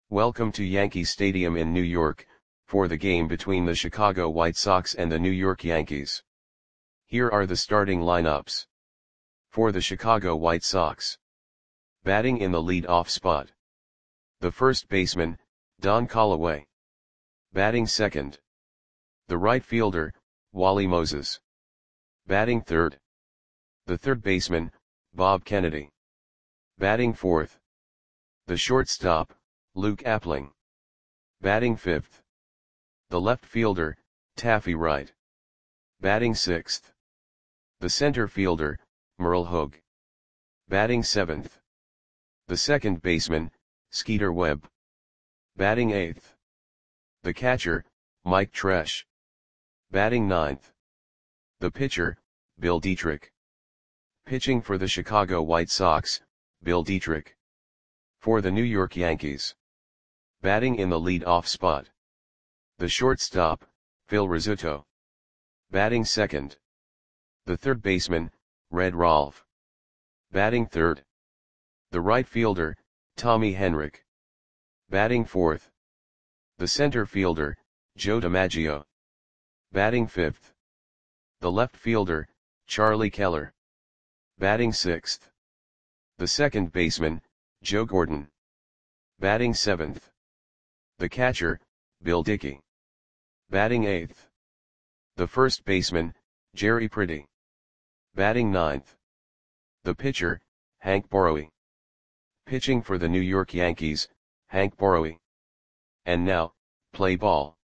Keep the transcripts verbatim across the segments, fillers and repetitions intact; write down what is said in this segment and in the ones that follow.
Welcome to Yankee Stadium in New York, for the game between the Chicago White Sox and the New York Yankees. Here are the starting lineups. For the Chicago White Sox. Batting in the lead-off spot. The first baseman, Don Callaway. Batting second. The right fielder, Wally Moses. Batting third. The third baseman, Bob Kennedy. Batting fourth. The shortstop, Luke Appling. Batting fifth. The left fielder, Taffy Wright. Batting sixth. The center fielder, Merle Hogue. Batting seventh. The second baseman, Skeeter Webb. Batting eighth. The catcher, Mike Tresh. Batting ninth. The pitcher, Bill Dietrich. Pitching for the Chicago White Sox, Bill Dietrich. For the New York Yankees. Batting in the lead-off spot. The shortstop, Phil Rizzuto. Batting second. The third baseman, Red Rolfe. Batting third. The right fielder, Tommy Henrich. Batting fourth. The center fielder, Joe DiMaggio. Batting fifth. The left fielder, Charlie Keller. Batting sixth. The second baseman, Joe Gordon. Batting seventh. The catcher, Bill Dickey. Batting eighth. The first baseman, Jerry Pretty. Batting ninth. The pitcher, Hank Borowy. Pitching for the New York Yankees, Hank Borowy. And now, play ball.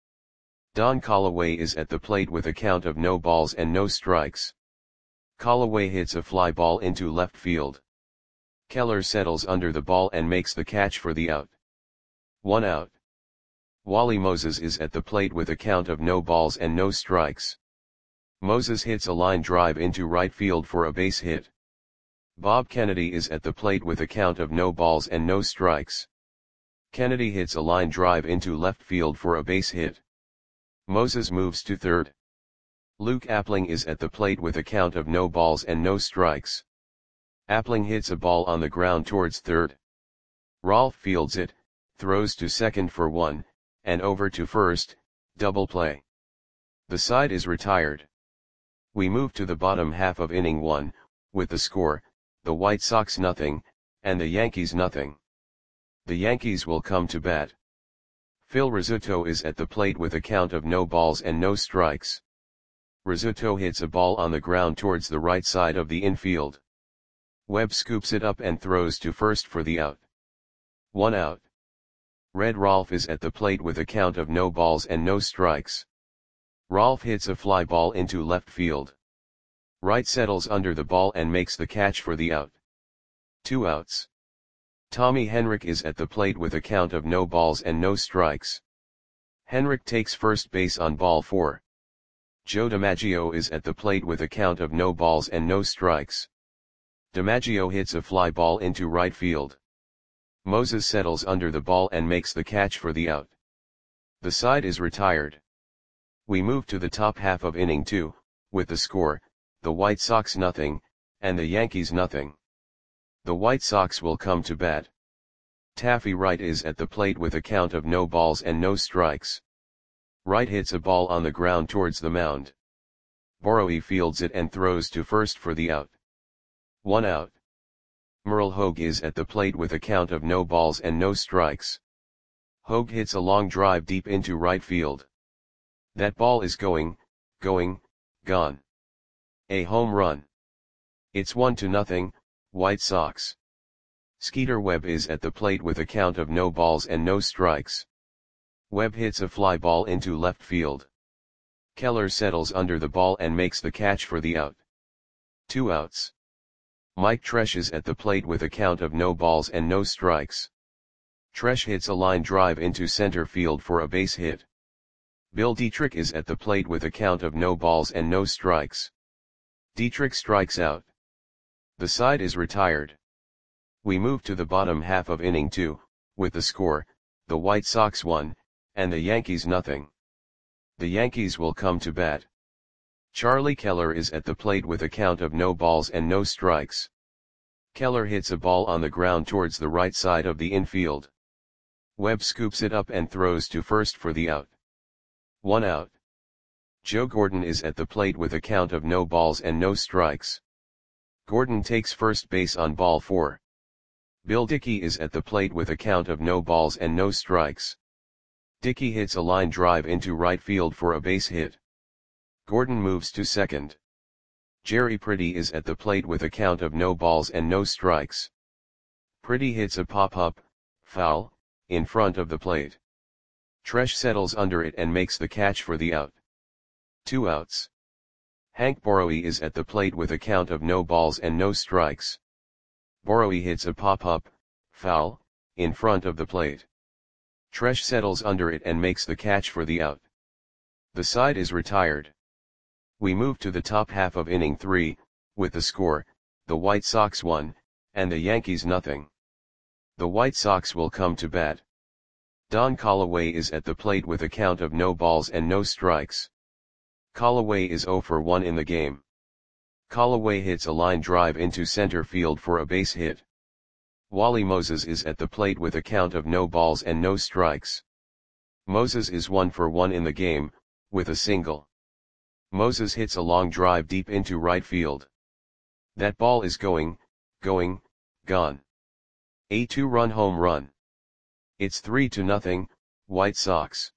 Don Callaway is at the plate with a count of no balls and no strikes. Callaway hits a fly ball into left field. Keller settles under the ball and makes the catch for the out. One out. Wally Moses is at the plate with a count of no balls and no strikes. Moses hits a line drive into right field for a base hit. Bob Kennedy is at the plate with a count of no balls and no strikes. Kennedy hits a line drive into left field for a base hit. Moses moves to third. Luke Appling is at the plate with a count of no balls and no strikes. Appling hits a ball on the ground towards third. Rolfe fields it, throws to second for one, and over to first, double play. The side is retired. We move to the bottom half of inning one, with the score, the White Sox nothing, and the Yankees nothing. The Yankees will come to bat. Phil Rizzuto is at the plate with a count of no balls and no strikes. Rizzuto hits a ball on the ground towards the right side of the infield. Webb scoops it up and throws to first for the out. One out. Red Rolfe is at the plate with a count of no balls and no strikes. Rolfe hits a fly ball into left field. Wright settles under the ball and makes the catch for the out. Two outs. Tommy Henrich is at the plate with a count of no balls and no strikes. Henrich takes first base on ball four. Joe DiMaggio is at the plate with a count of no balls and no strikes. DiMaggio hits a fly ball into right field. Moses settles under the ball and makes the catch for the out. The side is retired. We move to the top half of inning two, with the score, the White Sox nothing, and the Yankees nothing. The White Sox will come to bat. Taffy Wright is at the plate with a count of no balls and no strikes. Wright hits a ball on the ground towards the mound. Borowy fields it and throws to first for the out. One out. Merle Hogue is at the plate with a count of no balls and no strikes. Hogue hits a long drive deep into right field. That ball is going, going, gone. A home run. It's one to nothing, White Sox. Skeeter Webb is at the plate with a count of no balls and no strikes. Webb hits a fly ball into left field. Keller settles under the ball and makes the catch for the out. Two outs. Mike Tresh is at the plate with a count of no balls and no strikes. Tresh hits a line drive into center field for a base hit. Bill Dietrich is at the plate with a count of no balls and no strikes. Dietrich strikes out. The side is retired. We move to the bottom half of inning two, with the score, the White Sox one, and the Yankees nothing. The Yankees will come to bat. Charlie Keller is at the plate with a count of no balls and no strikes. Keller hits a ball on the ground towards the right side of the infield. Webb scoops it up and throws to first for the out. One out. Joe Gordon is at the plate with a count of no balls and no strikes. Gordon takes first base on ball four. Bill Dickey is at the plate with a count of no balls and no strikes. Dickey hits a line drive into right field for a base hit. Gordon moves to second. Jerry Pretty is at the plate with a count of no balls and no strikes. Pretty hits a pop-up, foul, in front of the plate. Tresh settles under it and makes the catch for the out. Two outs. Hank Borowy is at the plate with a count of no balls and no strikes. Borowy hits a pop-up, foul, in front of the plate. Tresh settles under it and makes the catch for the out. The side is retired. We move to the top half of inning three, with the score, the White Sox one, and the Yankees nothing. The White Sox will come to bat. Don Callaway is at the plate with a count of no balls and no strikes. Callaway is zero for one in the game. Callaway hits a line drive into center field for a base hit. Wally Moses is at the plate with a count of no balls and no strikes. Moses is one for one in the game, with a single. Moses hits a long drive deep into right field. That ball is going, going, gone. A two-run home run. It's three to nothing, White Sox.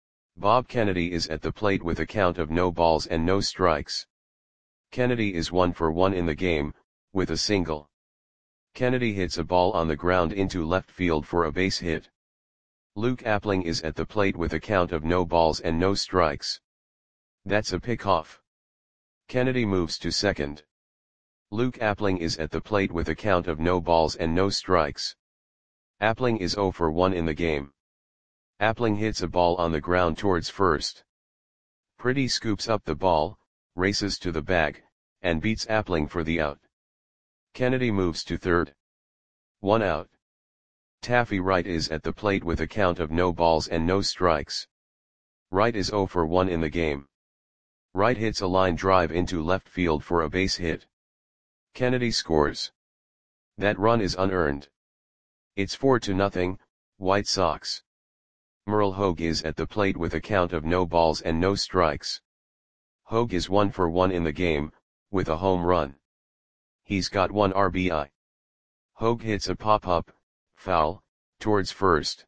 Bob Kennedy is at the plate with a count of no balls and no strikes. Kennedy is one for one in the game, with a single. Kennedy hits a ball on the ground into left field for a base hit. Luke Appling is at the plate with a count of no balls and no strikes. That's a pickoff. Kennedy moves to second. Luke Appling is at the plate with a count of no balls and no strikes. Appling is zero for one in the game. Appling hits a ball on the ground towards first. Pretty scoops up the ball, races to the bag, and beats Appling for the out. Kennedy moves to third. One out. Taffy Wright is at the plate with a count of no balls and no strikes. Wright is zero for one in the game. Wright hits a line drive into left field for a base hit. Kennedy scores. That run is unearned. It's four to nothing, White Sox. Merle Hogue is at the plate with a count of no balls and no strikes. Hogue is one for one in the game, with a home run. He's got one R B I. Hogue hits a pop-up, foul, towards first.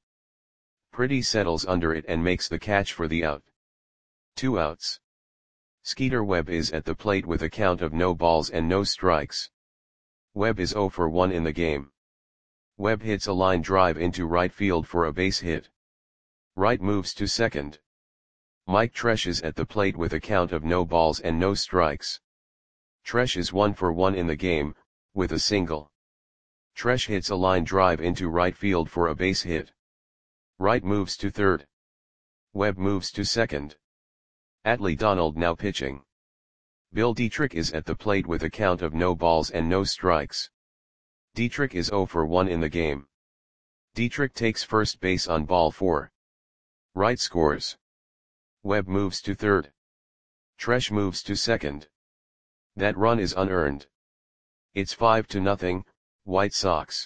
Pretty settles under it and makes the catch for the out. Two outs. Skeeter Webb is at the plate with a count of no balls and no strikes. Webb is zero for one in the game. Webb hits a line drive into right field for a base hit. Wright moves to second. Mike Tresh is at the plate with a count of no balls and no strikes. Tresh is one for one in the game, with a single. Tresh hits a line drive into right field for a base hit. Wright moves to third. Webb moves to second. Atlee Donald now pitching. Bill Dietrich is at the plate with a count of no balls and no strikes. Dietrich is zero for one in the game. Dietrich takes first base on ball four. Wright scores. Webb moves to third. Tresh moves to second. That run is unearned. It's five to nothing, White Sox.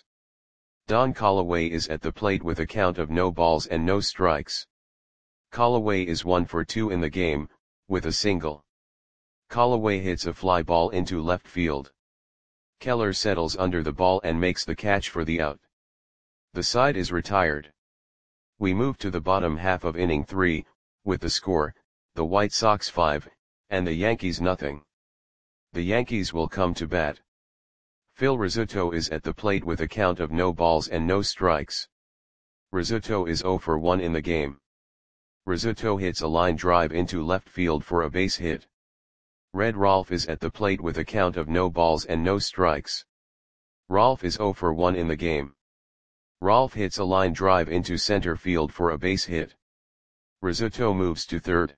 Don Callaway is at the plate with a count of no balls and no strikes. Callaway is one for two in the game, with a single. Callaway hits a fly ball into left field. Keller settles under the ball and makes the catch for the out. The side is retired. We move to the bottom half of inning three, with the score, the White Sox five, and the Yankees nothing. The Yankees will come to bat. Phil Rizzuto is at the plate with a count of no balls and no strikes. Rizzuto is zero for one in the game. Rizzuto hits a line drive into left field for a base hit. Red Rolfe is at the plate with a count of no balls and no strikes. Rolfe is zero for one in the game. Rolfe hits a line drive into center field for a base hit. Rizzuto moves to third.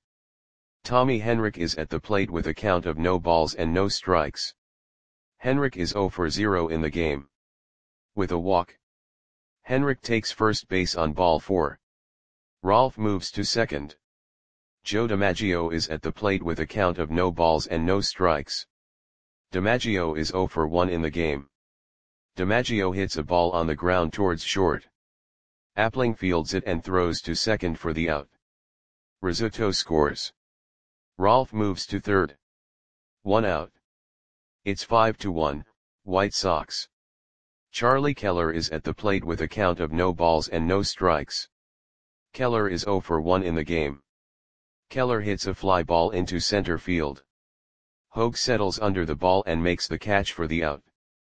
Tommy Henrich is at the plate with a count of no balls and no strikes. Henrich is zero for zero in the game. With a walk. Henrich takes first base on ball four. Rolfe moves to second. Joe DiMaggio is at the plate with a count of no balls and no strikes. DiMaggio is zero for one in the game. DiMaggio hits a ball on the ground towards short. Appling fields it and throws to second for the out. Rizzuto scores. Rolf moves to third. One out. It's five to one, White Sox. Charlie Keller is at the plate with a count of no balls and no strikes. Keller is zero for one in the game. Keller hits a fly ball into center field. Hogue settles under the ball and makes the catch for the out.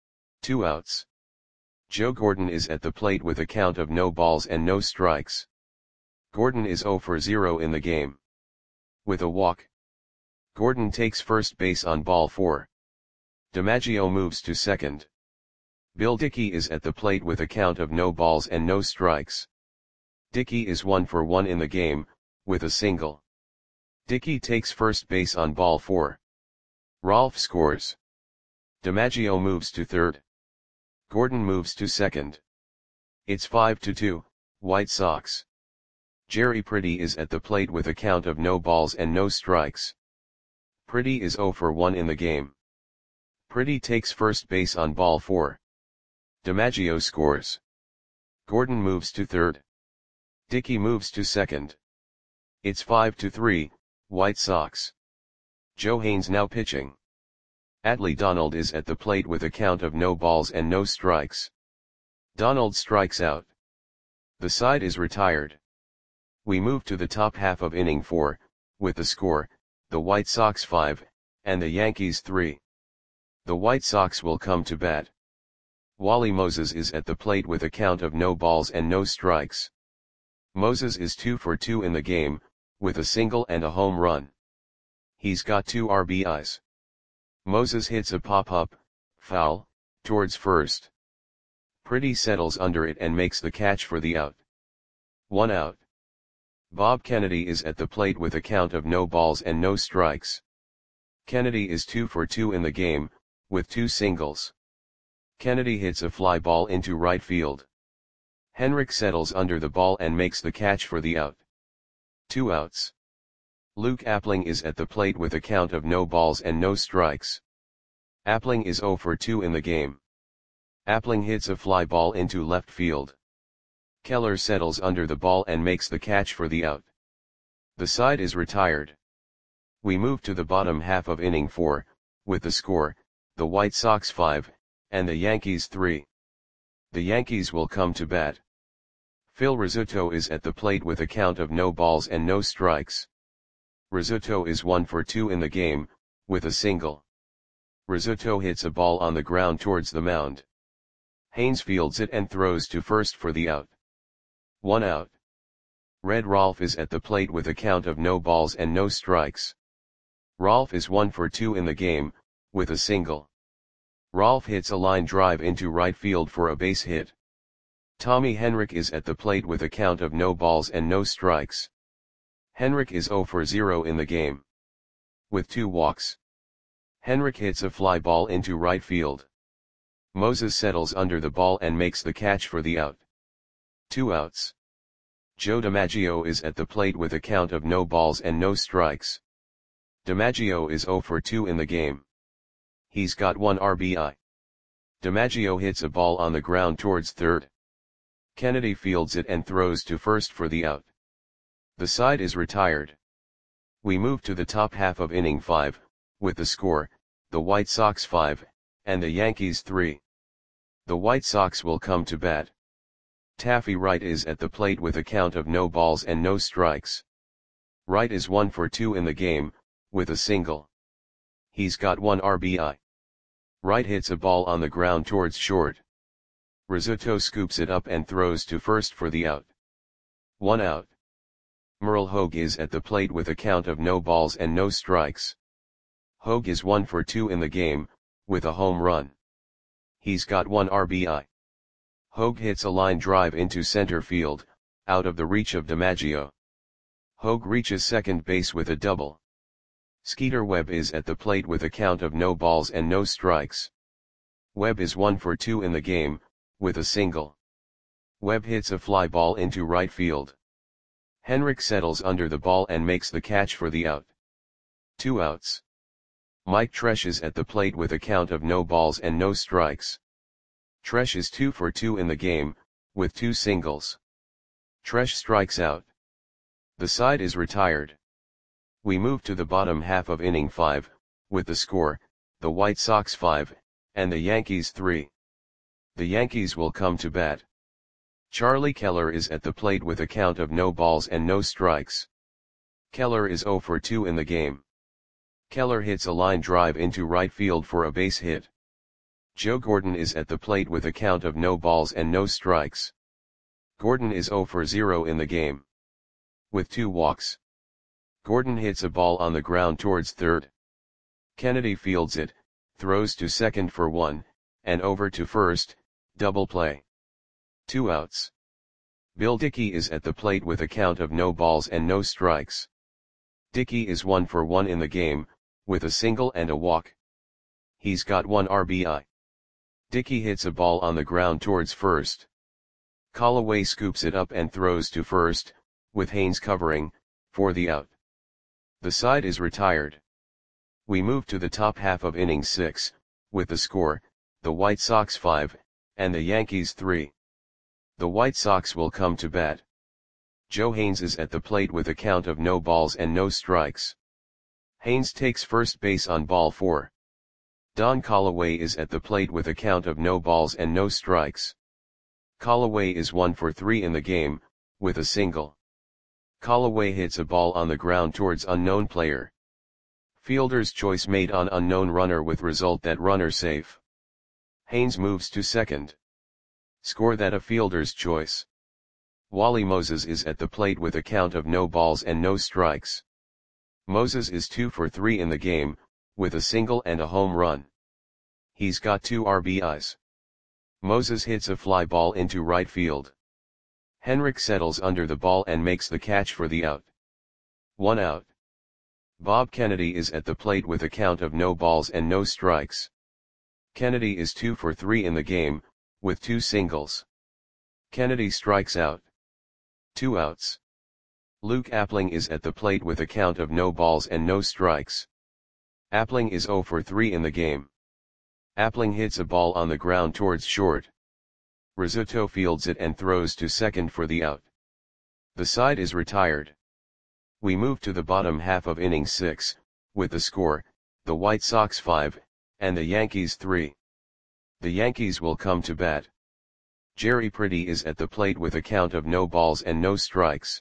Two outs. Joe Gordon is at the plate with a count of no balls and no strikes. Gordon is zero for zero in the game. With a walk, Gordon takes first base on ball four. DiMaggio moves to second. Bill Dickey is at the plate with a count of no balls and no strikes. Dickey is one for one in the game, with a single. Dickey takes first base on ball four. Rolf scores. DiMaggio moves to third. Gordon moves to second. It's five to two, White Sox. Jerry Pretty is at the plate with a count of no balls and no strikes. Pretty is zero for one in the game. Pretty takes first base on ball four. DiMaggio scores. Gordon moves to third. Dickey moves to second. It's five to three, White Sox. Joe Haynes now pitching. Adley Donald is at the plate with a count of no balls and no strikes. Donald strikes out. The side is retired. We move to the top half of inning four, with the score, the White Sox five, and the Yankees three. The White Sox will come to bat. Wally Moses is at the plate with a count of no balls and no strikes. Moses is two for two in the game, with a single and a home run. He's got two R B Is. Moses hits a pop-up, foul, towards first. Pretty settles under it and makes the catch for the out. One out. Bob Kennedy is at the plate with a count of no balls and no strikes. Kennedy is two for two in the game, with two singles. Kennedy hits a fly ball into right field. Henrik settles under the ball and makes the catch for the out. Two outs. Luke Appling is at the plate with a count of no balls and no strikes. Appling is zero for two in the game. Appling hits a fly ball into left field. Keller settles under the ball and makes the catch for the out. The side is retired. We move to the bottom half of inning four, with the score, the White Sox five, and the Yankees three. The Yankees will come to bat. Phil Rizzuto is at the plate with a count of no balls and no strikes. Rizzuto is one for two in the game, with a single. Rizzuto hits a ball on the ground towards the mound. Haynes fields it and throws to first for the out. One out. Red Rolf is at the plate with a count of no balls and no strikes. Rolf is one for two in the game, with a single. Rolf hits a line drive into right field for a base hit. Tommy Henrik is at the plate with a count of no balls and no strikes. Henrik is zero for zero in the game. With two walks. Henrik hits a fly ball into right field. Moses settles under the ball and makes the catch for the out. Two outs. Joe DiMaggio is at the plate with a count of no balls and no strikes. DiMaggio is zero for two in the game. He's got one R B I. DiMaggio hits a ball on the ground towards third. Kennedy fields it and throws to first for the out. The side is retired. We move to the top half of inning five, with the score, the White Sox five, and the Yankees three. The White Sox will come to bat. Taffy Wright is at the plate with a count of no balls and no strikes. Wright is one for two in the game, with a single. He's got one R B I. Wright hits a ball on the ground towards short. Rizzuto scoops it up and throws to first for the out. One out. Merle Hogue is at the plate with a count of no balls and no strikes. Hogue is one for two in the game, with a home run. He's got one R B I. Hogue hits a line drive into center field, out of the reach of DiMaggio. Hogue reaches second base with a double. Skeeter Webb is at the plate with a count of no balls and no strikes. Webb is one for two in the game, with a single. Webb hits a fly ball into right field. Henrik settles under the ball and makes the catch for the out. Two outs. Mike Tresh is at the plate with a count of no balls and no strikes. Tresh is two for two in the game, with two singles. Tresh strikes out. The side is retired. We move to the bottom half of inning five, with the score, the White Sox five, and the Yankees three. The Yankees will come to bat. Charlie Keller is at the plate with a count of no balls and no strikes. Keller is zero for two in the game. Keller hits a line drive into right field for a base hit. Joe Gordon is at the plate with a count of no balls and no strikes. Gordon is zero for zero in the game. With two walks. Gordon hits a ball on the ground towards third. Kennedy fields it, throws to second for one, and over to first, double play. Two outs. Bill Dickey is at the plate with a count of no balls and no strikes. Dickey is one for one in the game, with a single and a walk. He's got one R B I. Dickey hits a ball on the ground towards first. Callaway scoops it up and throws to first, with Haynes covering, for the out. The side is retired. We move to the top half of inning six, with the score, the White Sox five, and the Yankees three. The White Sox will come to bat. Joe Haynes is at the plate with a count of no balls and no strikes. Haynes takes first base on ball four. Don Callaway is at the plate with a count of no balls and no strikes. Callaway is one for three in the game, with a single. Callaway hits a ball on the ground towards unknown player. Fielder's choice made on unknown runner with result that runner safe. Haynes moves to second. Score that a fielder's choice. Wally Moses is at the plate with a count of no balls and no strikes. Moses is two for three in the game, with a single and a home run. He's got two R B Is. Moses hits a fly ball into right field. Henrik settles under the ball and makes the catch for the out. One out. Bob Kennedy is at the plate with a count of no balls and no strikes. Kennedy is two for three in the game, with two singles. Kennedy strikes out. Two outs. Luke Appling is at the plate with a count of no balls and no strikes. Appling is zero for three in the game. Appling hits a ball on the ground towards short. Rizzuto fields it and throws to second for the out. The side is retired. We move to the bottom half of inning six, with the score, the White Sox five, and the Yankees three. The Yankees will come to bat. Jerry Pretty is at the plate with a count of no balls and no strikes.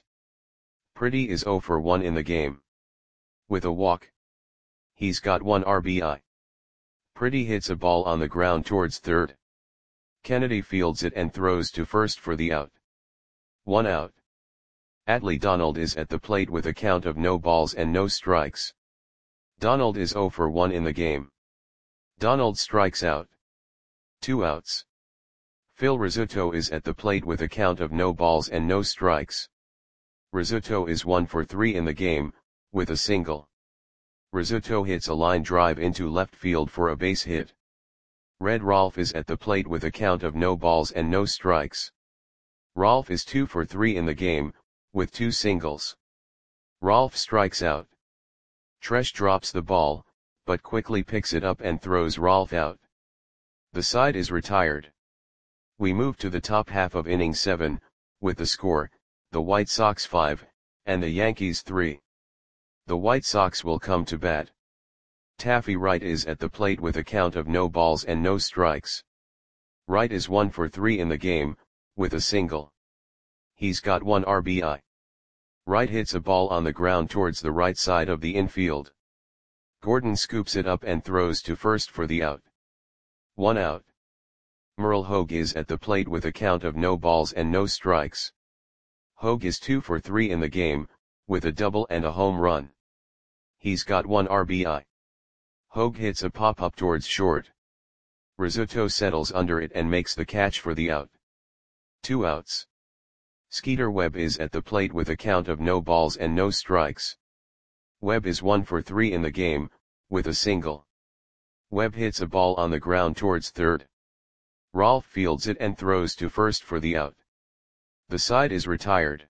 Pretty is zero for one in the game. With a walk. He's got one R B I. Pretty hits a ball on the ground towards third. Kennedy fields it and throws to first for the out. One out. Atlee Donald is at the plate with a count of no balls and no strikes. Donald is zero for one in the game. Donald strikes out. Two outs. Phil Rizzuto is at the plate with a count of no balls and no strikes. Rizzuto is one for three in the game, with a single. Rizzuto hits a line drive into left field for a base hit. Red Rolfe is at the plate with a count of no balls and no strikes. Rolfe is two for three in the game, with two singles. Rolfe strikes out. Tresh drops the ball, but quickly picks it up and throws Rolfe out. The side is retired. We move to the top half of inning seven, with the score, the White Sox five, and the Yankees three. The White Sox will come to bat. Taffy Wright is at the plate with a count of no balls and no strikes. Wright is one for three in the game, with a single. He's got one R B I. Wright hits a ball on the ground towards the right side of the infield. Gordon scoops it up and throws to first for the out. One out. Merle Hogue is at the plate with a count of no balls and no strikes. Hogue is two for three in the game, with a double and a home run. He's got one R B I. Hogue hits a pop-up towards short. Rizzuto settles under it and makes the catch for the out. Two outs. Skeeter Webb is at the plate with a count of no balls and no strikes. Webb is one for three in the game, with a single. Webb hits a ball on the ground towards third. Rolfe fields it and throws to first for the out. The side is retired.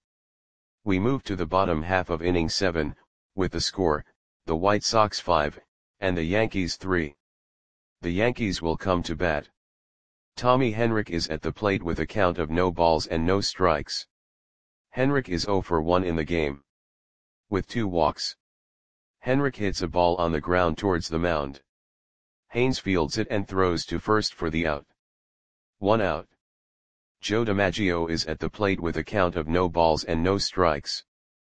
We move to the bottom half of inning seven, with the score, the White Sox five, and the Yankees three. The Yankees will come to bat. Tommy Henrich is at the plate with a count of no balls and no strikes. Henrik is zero for one in the game. With two walks. Henrik hits a ball on the ground towards the mound. Haynes fields it and throws to first for the out. One out. Joe DiMaggio is at the plate with a count of no balls and no strikes.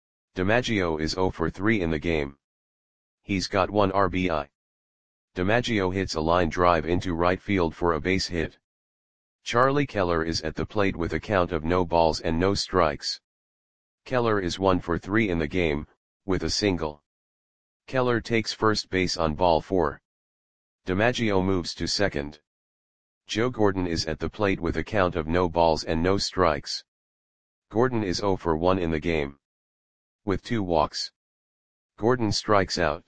DiMaggio is zero for three in the game. He's got one R B I. DiMaggio hits a line drive into right field for a base hit. Charlie Keller is at the plate with a count of no balls and no strikes. Keller is one for three in the game, with a single. Keller takes first base on ball four. DiMaggio moves to second. Joe Gordon is at the plate with a count of no balls and no strikes. Gordon is zero for one in the game. With two walks. Gordon strikes out.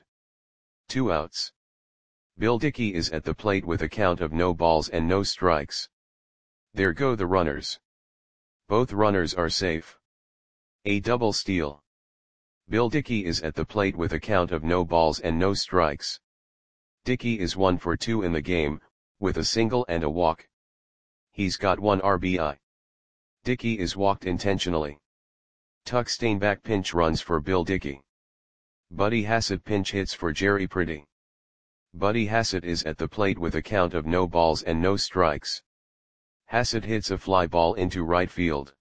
Two outs. Bill Dickey is at the plate with a count of no balls and no strikes. There go the runners. Both runners are safe. A double steal. Bill Dickey is at the plate with a count of no balls and no strikes. Dickey is one for two in the game, with a single and a walk. He's got one R B I. Dickey is walked intentionally. Tuck Stainback pinch runs for Bill Dickey. Buddy Hassett pinch hits for Jerry Pretty. Buddy Hassett is at the plate with a count of no balls and no strikes. Hassett hits a fly ball into right field.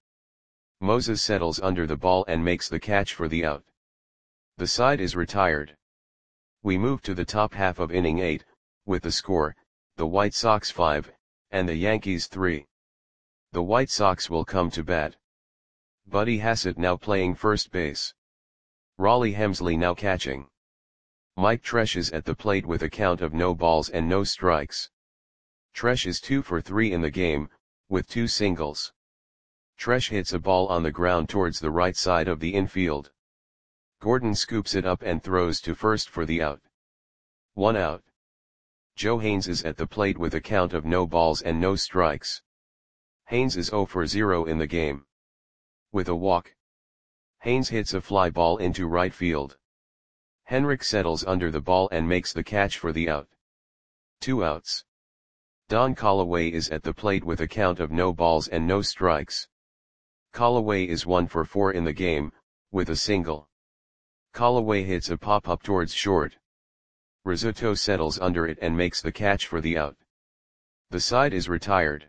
Moses settles under the ball and makes the catch for the out. The side is retired. We move to the top half of inning eight, with the score, the White Sox five, and the Yankees three. The White Sox will come to bat. Buddy Hassett now playing first base. Raleigh Hemsley now catching. Mike Tresh is at the plate with a count of no balls and no strikes. Tresh is two for three in the game, with two singles. Tresh hits a ball on the ground towards the right side of the infield. Gordon scoops it up and throws to first for the out. One out. Joe Haynes is at the plate with a count of no balls and no strikes. Haynes is zero for zero in the game. With a walk. Haynes hits a fly ball into right field. Henrik settles under the ball and makes the catch for the out. Two outs. Don Callaway is at the plate with a count of no balls and no strikes. Callaway is one for four in the game, with a single. Callaway hits a pop-up towards short. Rizzuto settles under it and makes the catch for the out. The side is retired.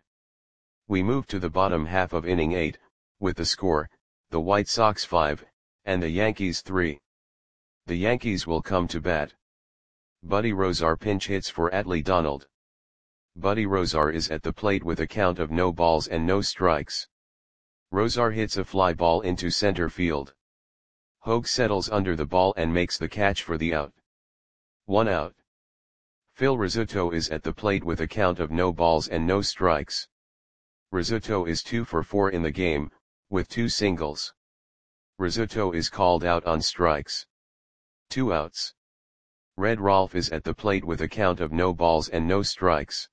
We move to the bottom half of inning eight, with the score, the White Sox five, and the Yankees three. The Yankees will come to bat. Buddy Rozar pinch hits for Atlee Donald. Buddy Rozar is at the plate with a count of no balls and no strikes. Rozar hits a fly ball into center field. Hogue settles under the ball and makes the catch for the out. One out. Phil Rizzuto is at the plate with a count of no balls and no strikes. Rizzuto is two for four in the game, with two singles. Rizzuto is called out on strikes. Two outs. Red Rolfe is at the plate with a count of no balls and no strikes.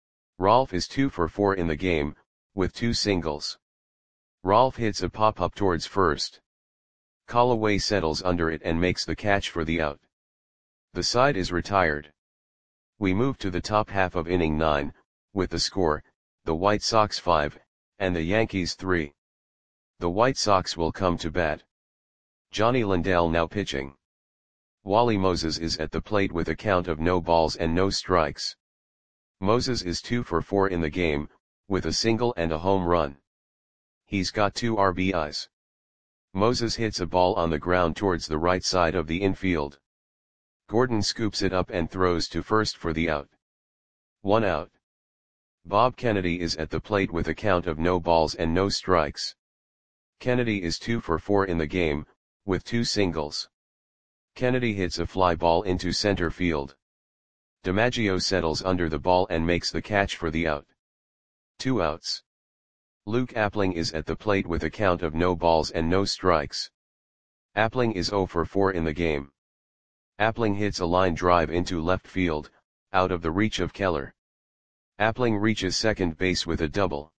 Rolfe is two for four in the game, with two singles. Rolfe hits a pop-up towards first. Callaway settles under it and makes the catch for the out. The side is retired. We move to the top half of inning nine, with the score, the White Sox five, and the Yankees three. The White Sox will come to bat. Johnny Lindell now pitching. Wally Moses is at the plate with a count of no balls and no strikes. Moses is two for four in the game, with a single and a home run. He's got two R B Is. Moses hits a ball on the ground towards the right side of the infield. Gordon scoops it up and throws to first for the out. One out. Bob Kennedy is at the plate with a count of no balls and no strikes. Kennedy is two for four in the game, with two singles. Kennedy hits a fly ball into center field. DiMaggio settles under the ball and makes the catch for the out. Two outs. Luke Appling is at the plate with a count of no balls and no strikes. Appling is zero for four in the game. Appling hits a line drive into left field, out of the reach of Keller. Appling reaches second base with a double.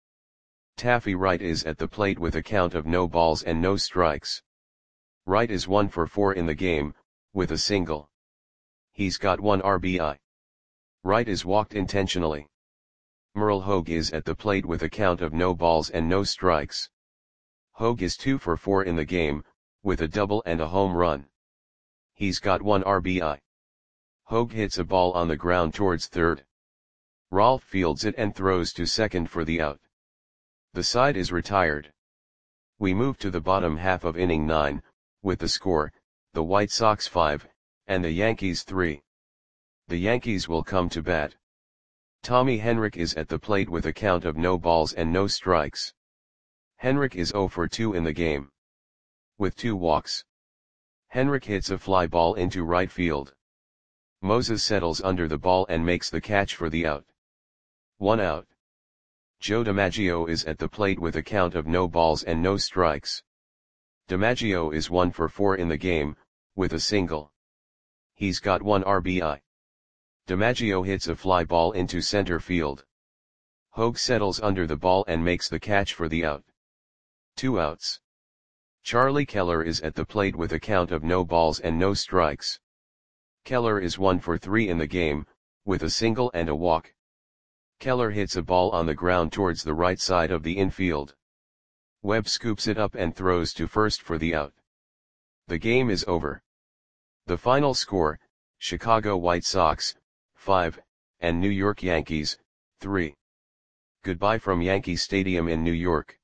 Taffy Wright is at the plate with a count of no balls and no strikes. Wright is one for four in the game, with a single. He's got one R B I. Wright is walked intentionally. Merle Hogue is at the plate with a count of no balls and no strikes. Hogue is two for four in the game, with a double and a home run. He's got one R B I. Hogue hits a ball on the ground towards third. Rolfe fields it and throws to second for the out. The side is retired. We move to the bottom half of inning nine, with the score, the White Sox five, and the Yankees three. The Yankees will come to bat. Tommy Henrich is at the plate with a count of no balls and no strikes. Henrich is zero for two in the game, with two walks. Henrich hits a fly ball into right field. Moses settles under the ball and makes the catch for the out. One out. Joe DiMaggio is at the plate with a count of no balls and no strikes. DiMaggio is one for four in the game, with a single. He's got one R B I. DiMaggio hits a fly ball into center field. Hogue settles under the ball and makes the catch for the out. Two outs. Charlie Keller is at the plate with a count of no balls and no strikes. Keller is one for three in the game, with a single and a walk. Keller hits a ball on the ground towards the right side of the infield. Webb scoops it up and throws to first for the out. The game is over. The final score, Chicago White Sox, five, and New York Yankees, three. Goodbye from Yankee Stadium in New York.